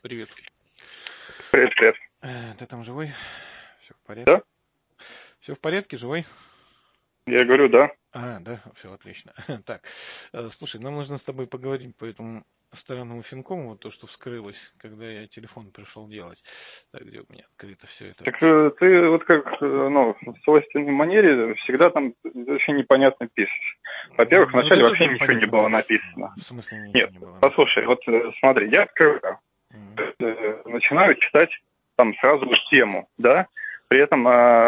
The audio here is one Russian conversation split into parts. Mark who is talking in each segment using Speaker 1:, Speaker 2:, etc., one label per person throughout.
Speaker 1: Привет.
Speaker 2: Привет, привет.
Speaker 1: Ты там живой? Все в порядке?
Speaker 2: Да?
Speaker 1: Все в порядке, живой?
Speaker 2: Я говорю, да.
Speaker 1: Да, все отлично. Так, слушай, нам нужно с тобой поговорить по этому странному финкому, вот то, что вскрылось, когда я телефон пришел делать. Так, где у меня открыто все это?
Speaker 2: Так ты вот как, в свойственной манере всегда там очень непонятно пишешь. Во-первых,
Speaker 1: Ну, ты
Speaker 2: вначале вообще
Speaker 1: тоже
Speaker 2: ничего не
Speaker 1: непонятно
Speaker 2: было
Speaker 1: пишешь.
Speaker 2: написано.
Speaker 1: В смысле ничего
Speaker 2: Нет,
Speaker 1: не было
Speaker 2: послушай, вот смотри, я открываю,
Speaker 1: написано?
Speaker 2: начинаю читать там сразу тему, да, при этом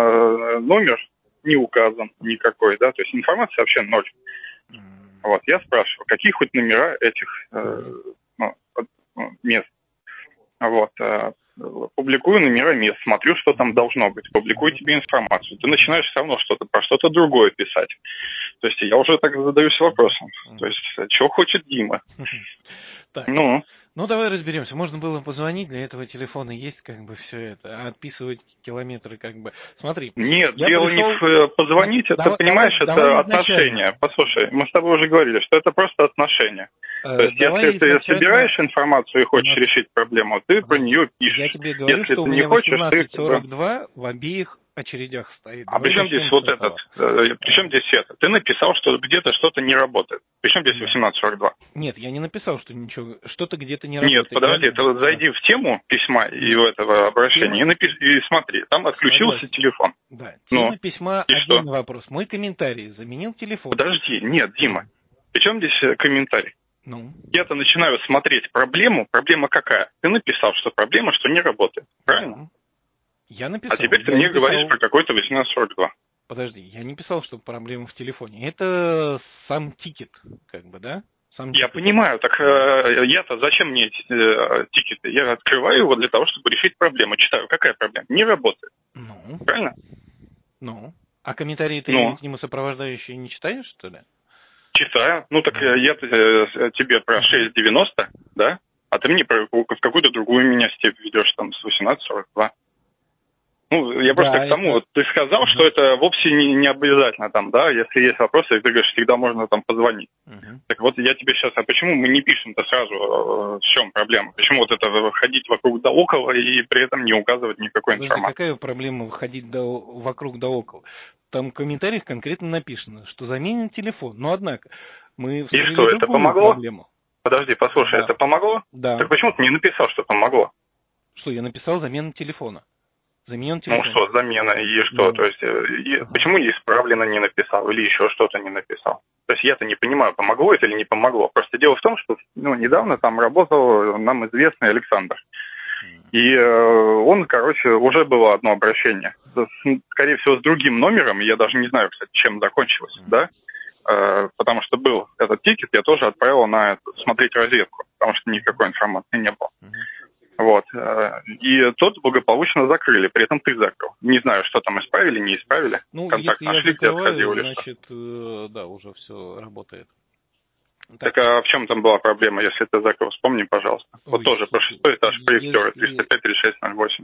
Speaker 2: номер не указан никакой, да, то есть информация вообще ноль. Вот, я спрашиваю, какие хоть номера этих ну, мест. Вот. Публикую номера мест, смотрю, что там должно быть, публикую тебе информацию. Ты начинаешь все равно что-то про что-то другое писать. То есть я уже так задаюсь вопросом. То есть, чего хочет Дима?
Speaker 1: Так,
Speaker 2: Ну,
Speaker 1: давай разберемся. Можно было позвонить, для этого телефона есть как бы все это, а отписывать километры как бы. Смотри,
Speaker 2: нет,
Speaker 1: я
Speaker 2: дело не
Speaker 1: пришел.
Speaker 2: в позвонить, это, понимаешь,
Speaker 1: Давай
Speaker 2: это
Speaker 1: изначально.
Speaker 2: отношения. Послушай, мы с тобой уже говорили, что это просто отношения. То есть, если
Speaker 1: Давай
Speaker 2: ты
Speaker 1: изначально
Speaker 2: собираешь информацию и
Speaker 1: у
Speaker 2: хочешь
Speaker 1: нас.
Speaker 2: решить проблему, ты про
Speaker 1: Подожди.
Speaker 2: нее
Speaker 1: Я
Speaker 2: пишешь.
Speaker 1: тебе говорю,
Speaker 2: Если
Speaker 1: что у
Speaker 2: ты не
Speaker 1: меня
Speaker 2: хочешь, ты как бы...
Speaker 1: 1842 в обеих очередях стоит.
Speaker 2: А
Speaker 1: Давай
Speaker 2: при чем здесь
Speaker 1: начнем с
Speaker 2: вот этот?
Speaker 1: этого.
Speaker 2: При чем здесь это? Ты написал, что где-то что-то не работает. При чем здесь
Speaker 1: Да.
Speaker 2: 1842?
Speaker 1: Нет, я не написал, что ничего, что-то где-то не
Speaker 2: Нет,
Speaker 1: работает.
Speaker 2: подожди, ты вот зайди в тему письма и в этого обращения и смотри. Там отключился
Speaker 1: Согласен.
Speaker 2: телефон.
Speaker 1: Да,
Speaker 2: Ну,
Speaker 1: тема письма
Speaker 2: и что?
Speaker 1: отдельный вопрос. Мой комментарий заменил телефон.
Speaker 2: Подожди, нет, Дима. При чем здесь комментарий?
Speaker 1: Ну,
Speaker 2: Я-то начинаю смотреть проблему. Проблема какая? Ты написал, что проблема, что не работает. Правильно?
Speaker 1: да. Я
Speaker 2: А
Speaker 1: написал.
Speaker 2: теперь ты
Speaker 1: Я не
Speaker 2: мне говоришь
Speaker 1: писал.
Speaker 2: про какой-то 1842.
Speaker 1: Подожди, я не писал, что проблема в телефоне. Это сам тикет, как бы, да? Сам
Speaker 2: Я
Speaker 1: тикет.
Speaker 2: понимаю, так я-то зачем мне эти тикеты? Я открываю его для того, чтобы решить проблему. Читаю, какая проблема? Не работает.
Speaker 1: Ну,
Speaker 2: Правильно?
Speaker 1: ну. А комментарии ты
Speaker 2: Ну,
Speaker 1: к нему сопровождающие не читаешь, что ли?
Speaker 2: читаю. Ну, так
Speaker 1: Ну.
Speaker 2: я тебе про 6,90, да? А ты мне в какую-то другую меня степь ведешь, там, с 18,42. Ну, я просто
Speaker 1: Да,
Speaker 2: к тому,
Speaker 1: это.
Speaker 2: вот ты сказал, что это вовсе не обязательно там, да, если есть вопросы, ты говоришь, всегда можно там позвонить. Так вот я тебе сейчас, а почему мы не пишем-то сразу, в чем проблема? Почему вот это ходить вокруг да около и при этом не указывать никакой
Speaker 1: Подожди,
Speaker 2: информации?
Speaker 1: какая проблема ходить вокруг да около? Там в комментариях конкретно написано, что заменен телефон. Но однако, мы
Speaker 2: И
Speaker 1: вскрыли
Speaker 2: что, это
Speaker 1: другую
Speaker 2: помогло?
Speaker 1: проблему.
Speaker 2: Подожди, послушай,
Speaker 1: Да.
Speaker 2: это помогло?
Speaker 1: Да.
Speaker 2: Так почему ты не написал, что помогло?
Speaker 1: Что, я написал замену телефона. Заменен
Speaker 2: Ну
Speaker 1: телефон.
Speaker 2: что, замена и что?
Speaker 1: Ну.
Speaker 2: То есть почему не исправлено не написал или еще что-то не написал? То есть я-то не понимаю, помогло это или не помогло. Просто дело в том, что недавно там работал нам известный Александр. И он, короче, уже было одно обращение. Скорее всего, с другим номером, я даже не знаю, кстати, чем закончилось, да? Потому что был этот тикет, я тоже отправил на смотреть розетку, потому что никакой информации не было. Вот. И тот благополучно закрыли, при этом ты закрыл. Не знаю, что там исправили, не исправили.
Speaker 1: Ну,
Speaker 2: Контакт
Speaker 1: если я
Speaker 2: нашли, где
Speaker 1: закрываю,
Speaker 2: отходил или что.
Speaker 1: значит, да, уже все работает.
Speaker 2: Так
Speaker 1: Так,
Speaker 2: а в чем там была проблема, если ты закрыл? Вспомни, пожалуйста. Вот
Speaker 1: ой,
Speaker 2: тоже про
Speaker 1: слушай,
Speaker 2: 6 этаж проектера
Speaker 1: если
Speaker 2: 305-3608.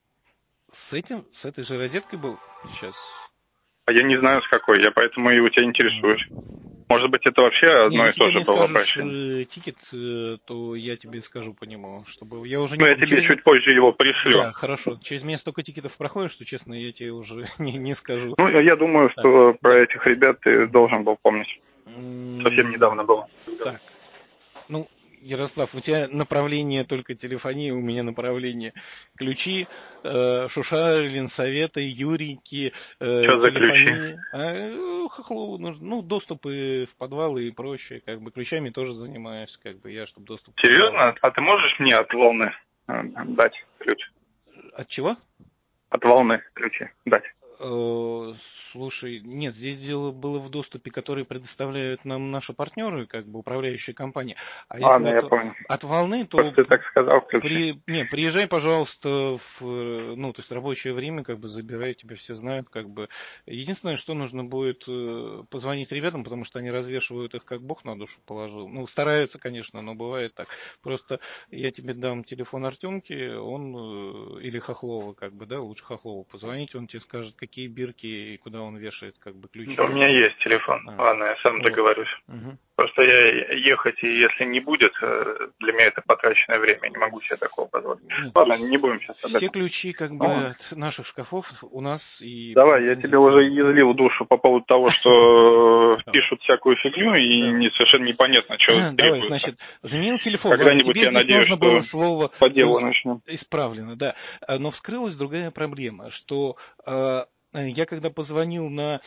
Speaker 1: с этой же розеткой был сейчас.
Speaker 2: А я не знаю, с какой, я поэтому и у тебя интересуюсь. Может быть, это вообще
Speaker 1: Не,
Speaker 2: одно и
Speaker 1: если
Speaker 2: то
Speaker 1: ты
Speaker 2: же
Speaker 1: мне
Speaker 2: было
Speaker 1: скажешь
Speaker 2: обращение.
Speaker 1: тикет, то я тебе скажу по нему, чтобы я уже не
Speaker 2: Ну, я
Speaker 1: помню.
Speaker 2: тебе чуть позже его пришлю.
Speaker 1: Да, хорошо. Через меня столько тикетов проходит, что, честно, я тебе уже не скажу.
Speaker 2: Ну, я думаю,
Speaker 1: Так,
Speaker 2: что про
Speaker 1: да.
Speaker 2: этих ребят ты должен был помнить. Совсем недавно было.
Speaker 1: Так, ну, Ярослав, у тебя направление только телефонии, у меня направление ключи, Шуша, Ленсовета, Юрики,
Speaker 2: Что за ключи?
Speaker 1: телефонии. Хохлову нужно, ну, доступы в подвалы и прочее, как бы ключами тоже занимаюсь, как бы я, чтобы доступ в подвал.
Speaker 2: Серьезно? А ты можешь мне от волны дать ключ?
Speaker 1: От чего?
Speaker 2: От волны ключи дать?
Speaker 1: Слушай, нет, здесь дело было в доступе, который предоставляют нам наши партнеры, как бы управляющая компания. А если
Speaker 2: Ладно, я понял.
Speaker 1: от волны, то
Speaker 2: Просто ты так сказал, ключи.
Speaker 1: приезжай, пожалуйста, ну, то есть рабочее время, как бы забирай, тебя все знают, как бы. Единственное, что нужно будет позвонить ребятам, потому что они развешивают их, как Бог на душу положил. Ну, стараются, конечно, но бывает так. Просто я тебе дам телефон Артемки, он или Хохлова, как бы, да, лучше Хохлова позвонить, он тебе скажет, какие бирки и куда да, он вешает как бы ключи.
Speaker 2: Да, у меня есть телефон. Ладно, я сам договорюсь. Просто я ехать, и если не будет, для меня это потраченное время. Я не могу себе такого позволить.
Speaker 1: Нет,
Speaker 2: Ладно, не будем сейчас об этом.
Speaker 1: Все ключи как бы от наших шкафов у нас. И
Speaker 2: давай, я тебе уже излил душу по поводу того, что пишут всякую фигню, и совершенно непонятно, что требуется.
Speaker 1: Давай, значит, заменил телефон.
Speaker 2: Когда-нибудь, я надеюсь,
Speaker 1: нужно было слово
Speaker 2: по делу начнем.
Speaker 1: Исправлено, да. Но вскрылась другая проблема, что я когда позвонил на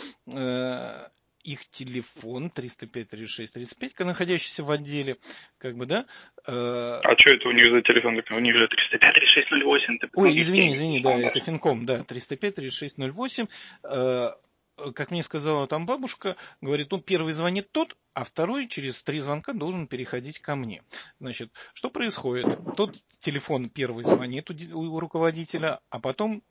Speaker 1: их телефон 305-36-35, находящийся в отделе, как бы, да.
Speaker 2: А что это у них за телефон? У них же 305-3608.
Speaker 1: Ой, извини, да, это Финком, да, 305-3608. Как мне сказала там бабушка, говорит, ну, первый звонит тот, а второй через 3 звонка должен переходить ко мне. Значит, что происходит? Тот телефон первый звонит у руководителя, а потом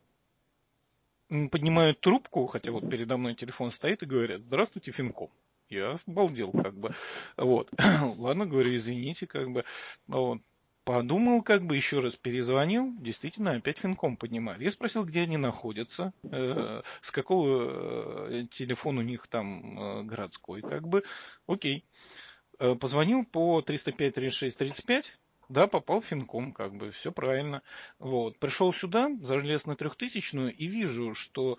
Speaker 1: поднимают трубку, хотя вот передо мной телефон стоит, и говорят: здравствуйте, Финком. Я обалдел, как бы. Вот. Ладно, говорю, извините, как бы. Вот. Подумал, как бы, еще раз перезвонил, действительно, опять Финком поднимает. Я спросил, где они находятся, с какого телефон у них там городской, как бы. Окей. Позвонил по 305-36-35, да, попал в Финком, как бы, все правильно. Вот. Пришел сюда, залез на 3000-ю и вижу, что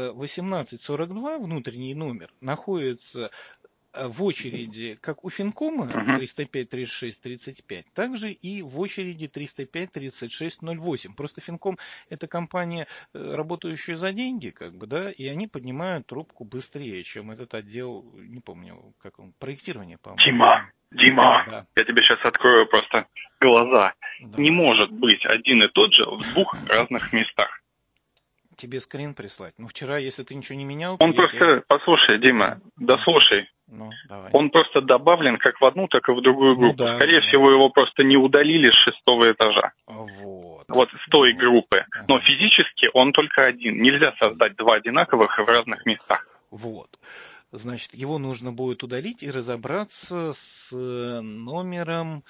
Speaker 1: 1842, внутренний номер, находится в очереди как у Финкома 305, 36, 35, также и в очереди 305, 36, 08. Просто Финком это компания, работающая за деньги, как бы, да, и они поднимают трубку быстрее, чем этот отдел, не помню, как он, проектирование, по-моему.
Speaker 2: Дима, да. Я тебе сейчас открою просто глаза. Давай. Не может быть один и тот же в двух разных местах.
Speaker 1: Тебе скрин прислать? Ну, вчера, если ты ничего не менял...
Speaker 2: Он просто, послушай, Дима, дослушай.
Speaker 1: Ну, давай.
Speaker 2: Он просто добавлен как в одну, так и в другую группу. Да, скорее всего, его просто не удалили с 6-го этажа. Вот с той группы. Но физически он только один. Нельзя создать два одинаковых в разных местах.
Speaker 1: Вот. Значит, его нужно будет удалить и разобраться с номером...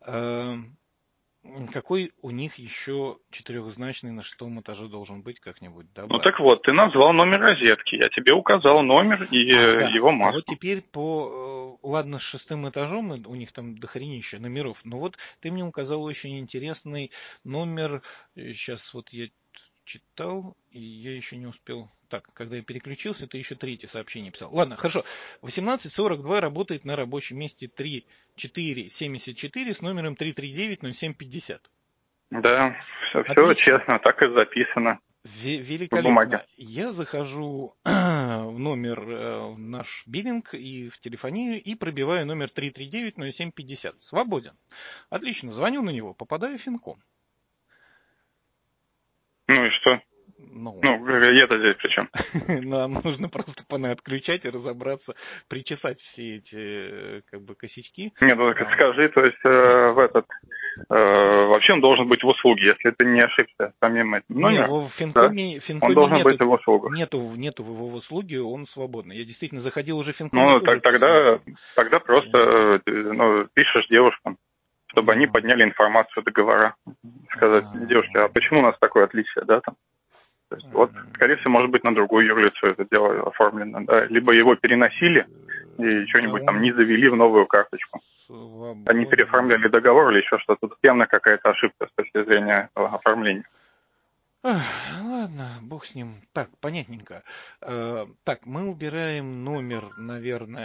Speaker 1: Какой у них еще четырехзначный на 6-м этаже должен быть как-нибудь? Да,
Speaker 2: ну так вот, ты назвал номер розетки, я тебе указал номер и его массу.
Speaker 1: А вот теперь ладно, с 6-м этажом, у них там дохренища номеров, но вот ты мне указал очень интересный номер, сейчас вот я читал, и я еще не успел... Так, когда я переключился, ты еще третье сообщение писал. Ладно, хорошо. 1842 работает на рабочем месте 3474 с номером 339-0750.
Speaker 2: Да, все честно, так и записано.
Speaker 1: Великолепно. Я захожу в номер, в наш биллинг и в телефонию и пробиваю номер 339-0750. Свободен. Отлично, звоню на него, попадаю в Финком.
Speaker 2: Ну и что? Ну я-то здесь при чем?
Speaker 1: Нам нужно просто понаотключать и разобраться, причесать все эти как бы косячки.
Speaker 2: Нет, ну так скажи, то есть вообще он должен быть в услуге, если ты не ошибся самим этим номером.
Speaker 1: Нет, в Финкоме,
Speaker 2: да? Он должен быть в услугах.
Speaker 1: Нету в его услуге, он свободный. Я действительно заходил уже в Финком.
Speaker 2: Ну, тогда просто пишешь девушкам, чтобы они подняли информацию, договора. Сказать, девушке, а почему у нас такое отличие, да, там? То есть, вот, скорее всего, может быть, на другую юрлицо это дело оформлено, да, либо его переносили и что-нибудь там не завели в новую карточку. Они переоформляли договор или еще что-то. Тут явно какая-то ошибка с точки зрения оформления.
Speaker 1: Ладно, бог с ним. Так, понятненько. Так, мы убираем номер, наверное,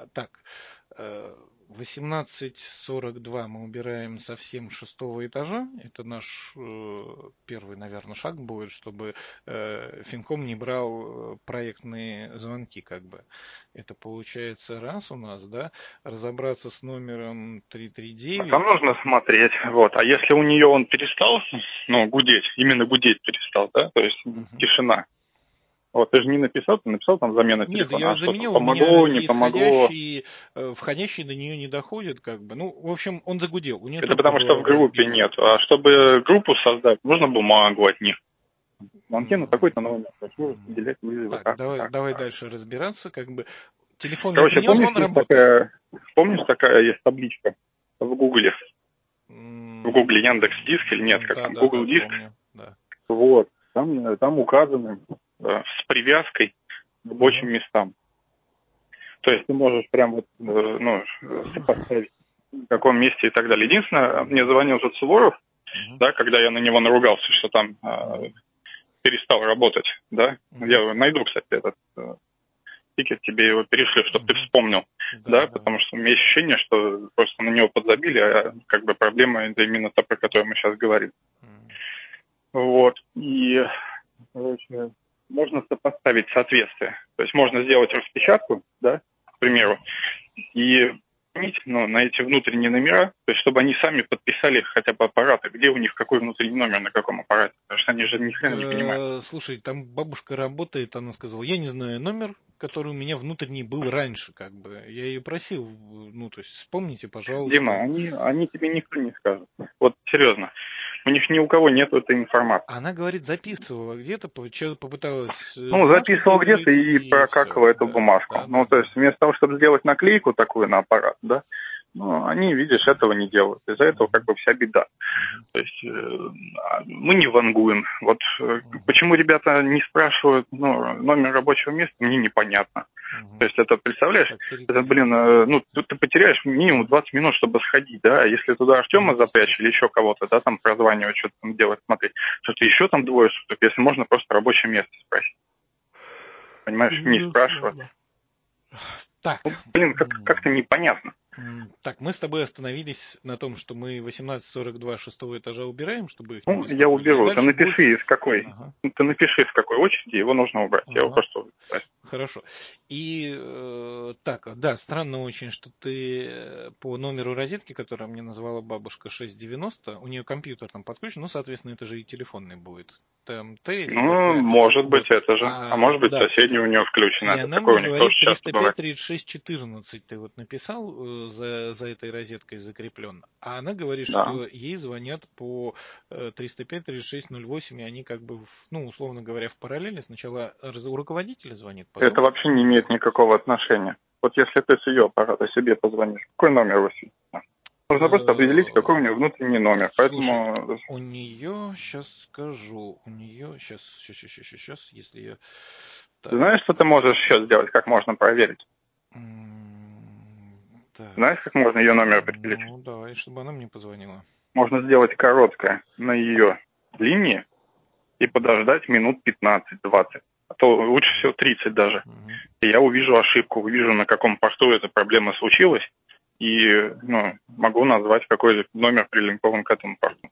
Speaker 1: 1842 мы убираем совсем 6-го этажа. Это наш первый, наверное, шаг будет, чтобы Финком не брал проектные звонки, как бы. Это получается раз у нас, да, разобраться с номером 339.
Speaker 2: Там нужно смотреть, вот. А если у нее он перестал, гудеть, именно гудеть перестал, да, то есть тишина. Вот, ты же не написал, ты написал там замена телефона.
Speaker 1: Нет, я заменил,
Speaker 2: помогло, не помогло.
Speaker 1: Входящие до нее не доходят, как бы. Ну, в общем, он загудел.
Speaker 2: Это потому что в группе нет. А чтобы группу создать, нужно бумагу от них. Антенну такой-то номер. Хочу разделять вызовы.
Speaker 1: Давай дальше разбираться, как бы. Телефон
Speaker 2: короче, помнишь, такая есть табличка в Гугле? В Гугле Яндекс.Диск или нет, как там, Google Диск.
Speaker 1: Да.
Speaker 2: Вот, там указаны с привязкой рабочим местам. То есть ты можешь прям вот, ну, сопоставить, в каком месте и так далее. Единственное, мне звонил тут Суворов, да, когда я на него наругался, что там перестал работать, да. Я найду, кстати, этот тикет, тебе его перешлю, чтобы ты вспомнил, да, потому что у меня ощущение, что просто на него подзабили, а как бы проблема это именно та, про которую мы сейчас говорим. Вот, и, короче, можно сопоставить соответствие. То есть можно сделать распечатку, да, к примеру, и на эти внутренние номера, то есть чтобы они сами подписали хотя бы аппараты, где у них какой внутренний номер, на каком аппарате, потому что они же ни хрена не понимают.
Speaker 1: Слушай, там бабушка работает, она сказала, я не знаю номер, который у меня внутренний был раньше, как бы. Я ее просил, ну, то есть вспомните, пожалуйста.
Speaker 2: Дима, они тебе никто не скажет. Вот серьезно. У них ни у кого нет этой информации.
Speaker 1: Она говорит, записывала где-то, попыталась...
Speaker 2: Ну, записывала где-то и прокакала эту бумажку. Да, ну, то есть вместо того, чтобы сделать наклейку такую на аппарат, да, ну, они, видишь, этого не делают. Из-за этого как бы вся беда. То есть мы не вангуем. Вот почему ребята не спрашивают номер рабочего места, мне непонятно. То есть это, представляешь, это, блин, ну, ты потеряешь минимум 20 минут, чтобы сходить, да, если туда Артема запрячь или еще кого-то, да, там прозванивать, что-то там делать, смотреть, что-то еще там двое суток, если можно просто рабочее место спросить. Понимаешь, не спрашивать.
Speaker 1: Так.
Speaker 2: Ну, блин, как-то непонятно.
Speaker 1: Так, мы с тобой остановились на том, что мы 1842 шестого этажа убираем, чтобы их
Speaker 2: не беспокоить. Я уберу. Ты напиши, из какой. Ага. Ты напиши, в какой очереди его нужно убрать. Я его просто убираю.
Speaker 1: Хорошо. И так, да, странно очень, что ты по номеру розетки, который мне назвала бабушка 690, у нее компьютер там подключен, ну, соответственно, это же и телефонный будет. ТМТ.
Speaker 2: Ну, может быть, вот. Это же. А может быть, да. Соседний у нее включен.
Speaker 1: И она мне говорит 305-36-14 ты вот написал за этой розеткой закреплен. А она говорит, да. Что ей звонят по 305-36-08, и они как бы, ну, условно говоря, в параллели. Сначала у руководителя звонит. Потом...
Speaker 2: Это вообще не имеет никакого отношения. Вот если ты с ее аппарата себе позвонишь, какой номер вы сидите? Нужно просто определить, какой у нее внутренний номер. Поэтому...
Speaker 1: Слушай, у нее, сейчас скажу, у нее, сейчас, если я...
Speaker 2: Так. Знаешь, что ты можешь сейчас сделать, как можно проверить? Так. Знаешь, как можно ее номер определить?
Speaker 1: Ну, давай, чтобы она мне позвонила.
Speaker 2: Можно сделать короткое на ее линии и подождать минут 15-20. А то лучше всего 30 даже. И я увижу ошибку, увижу, на каком порту эта проблема случилась. И могу назвать какой номер прилинкован к этому порту.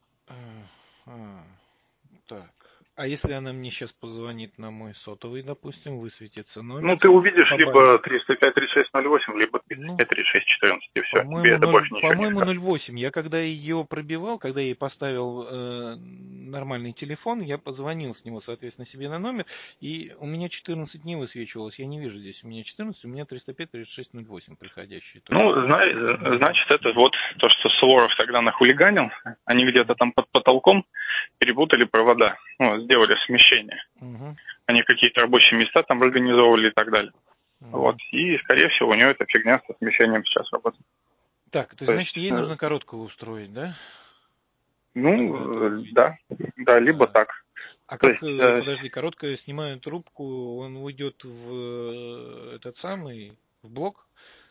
Speaker 1: Так. А если она мне сейчас позвонит на мой сотовый, допустим, высветится номер?
Speaker 2: Ну, ты увидишь либо 305-3608, либо 305-3614, и все. Тебе это больше ничего не скажет.
Speaker 1: По-моему, 08. Я когда ее пробивал, когда ей поставил нормальный телефон, я позвонил с него, соответственно, себе на номер, и у меня 14 не высвечивалось. Я не вижу здесь. У меня 14, у меня 305-3608 приходящий.
Speaker 2: Ну, значит, это вот то, что Суворов тогда нахулиганил. Они где-то там под потолком перепутали провода. Сделали смещение. Они какие-то рабочие места там организовывали и так далее. Вот. И, скорее всего, у нее эта фигня со смещением сейчас работает.
Speaker 1: Так, то значит, ей нужно короткую устроить, да?
Speaker 2: Ну, да, либо так.
Speaker 1: А как, подожди, короткая, снимаю трубку, он уйдет в этот самый, в блок?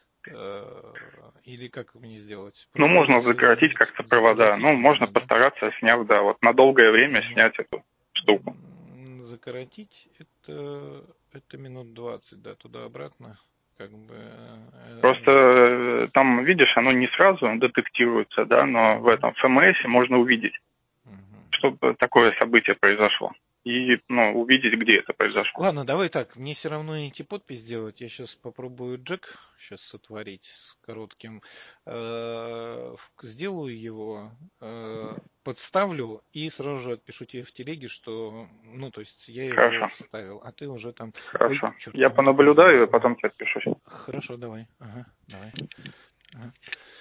Speaker 1: Или как мне сделать?
Speaker 2: Ну, можно закоротить как-то провода. Ну, можно постараться, сняв, да, вот на долгое время снять эту штуку.
Speaker 1: Закоротить это минут 20, да, туда-обратно. Как бы,
Speaker 2: Просто там, видишь, оно не сразу детектируется, да, но в этом ФМС можно увидеть, чтобы такое событие произошло. И, увидеть, где это произошло.
Speaker 1: Ладно, давай так, мне все равно идти подпись делать. Я сейчас попробую джек сейчас сотворить с коротким. Сделаю его, подставлю и сразу же отпишу тебе в телеге, что, то есть я его вставил, а ты уже там...
Speaker 2: Хорошо. Ой, черт, я понаблюдаю, и потом тебе отпишу.
Speaker 1: Хорошо, давай. Ага, давай. Ага.